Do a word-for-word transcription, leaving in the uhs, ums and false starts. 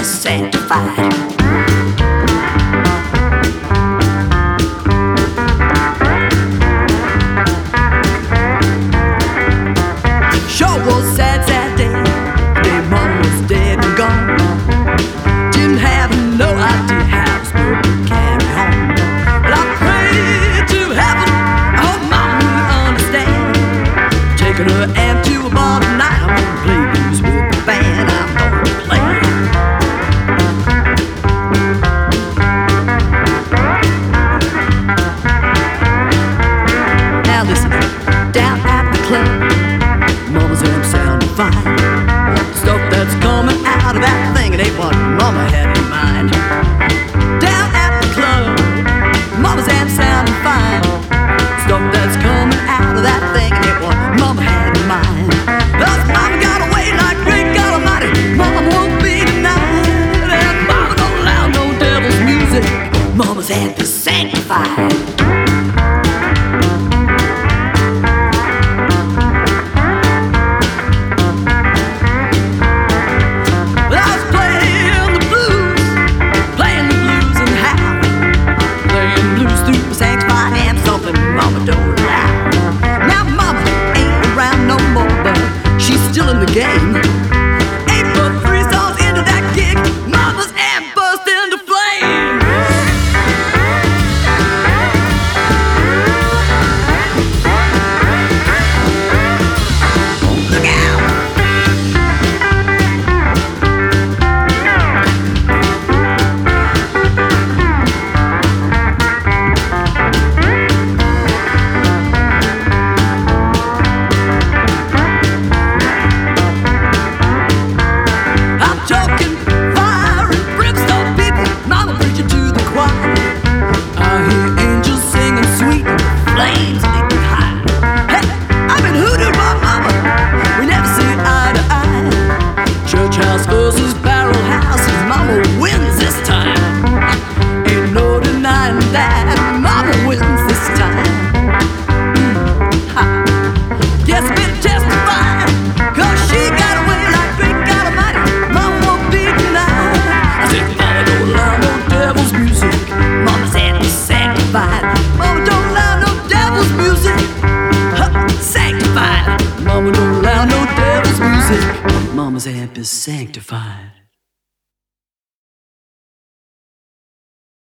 sanctified. Sure was a sad, sad day. The day Mama was dead and gone. Didn't have no idea how this world would carry on. But I prayed to heaven, I hope Mama would understand. Taking her amp to a bar tonight, I'm gonna play blues with the band. I'm gonna play. Now listen, down at the club, Mama's amp sounding fine. Stuff that's coming out of that thing, it ain't what Mama had in mind. Down at the club, Mama's amp sounding fine. Stuff that's coming out of that thing, it ain't what Mama had in mind. Cause Mama got away like great God Almighty. Mama won't be denied. And Mama don't allow no devil's music. Mama's amp is sanctified. Game. Eight but three songs into that gig, Mama's amp burst into flame. Look out! Versus barrel houses, Mama wins this time. Ain't no denying that Mama wins this time. Mm, yes, been testified, cause she got away like great God Almighty. Mama won't be denied. I said, Mama don't allow no devil's music. Mama's amp is sanctified. Mama don't allow no devil's music. Huh, sanctified. Mama don't allow no devil's music. Mama's amp is sanctified.